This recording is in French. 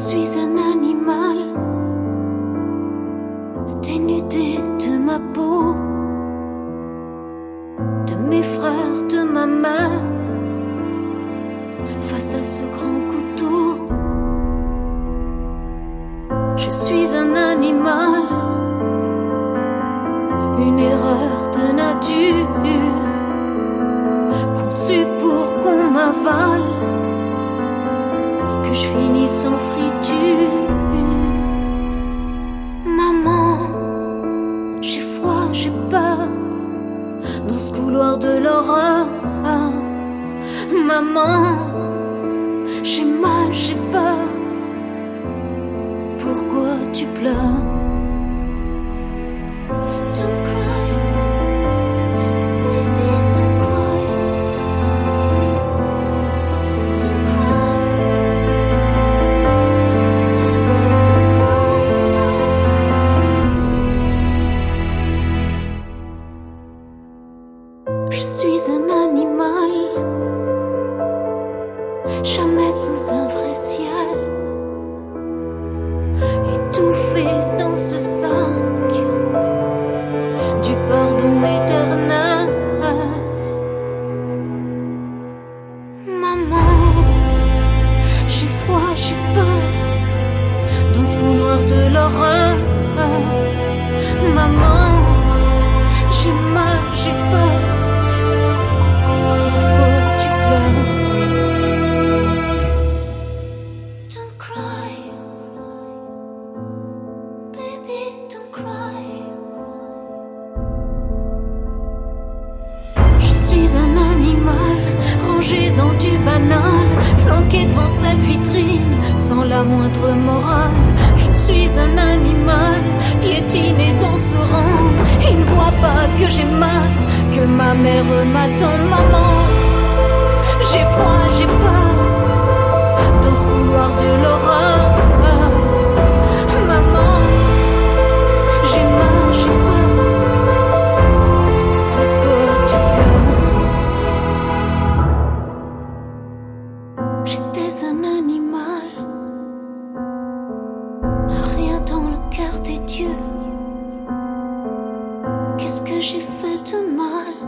suis un animal dénudé de ma peau, de mes frères, de ma mère, face à ce grand couteau. Je suis un animal, une erreur de nature, conçue pour qu'on m'avale, que je finisse en friture. Maman, j'ai froid, j'ai peur, dans ce couloir de l'horreur. Maman, j'ai mal, j'ai peur. Pourquoi tu pleures? Don't cry, baby, don't cry. Don't cry, baby, don't cry. Je suis un animal, jamais sous un vrai ciel, étouffé dans ce sac du pardon éternel. Maman, j'ai froid, j'ai peur, dans ce couloir de l'horreur. Maman, j'ai mal, j'ai peur. Pourquoi tu pleures? Don't cry, baby, don't cry. Je suis un animal, rangé dans du banal, flanqué devant cette vitrine, sans la moindre morale. Je suis un animal, piétiné dans ce rang. Il ne voit pas que j'ai mal, que ma mère m'attend. Maman, j'ai froid, j'ai peur, dans ce couloir de l'horreur. Maman, j'ai mal, j'ai peur. Pourquoi tu pleures? J'étais un animal, rien dans le cœur des dieux. Qu'est-ce que j'ai fait de mal?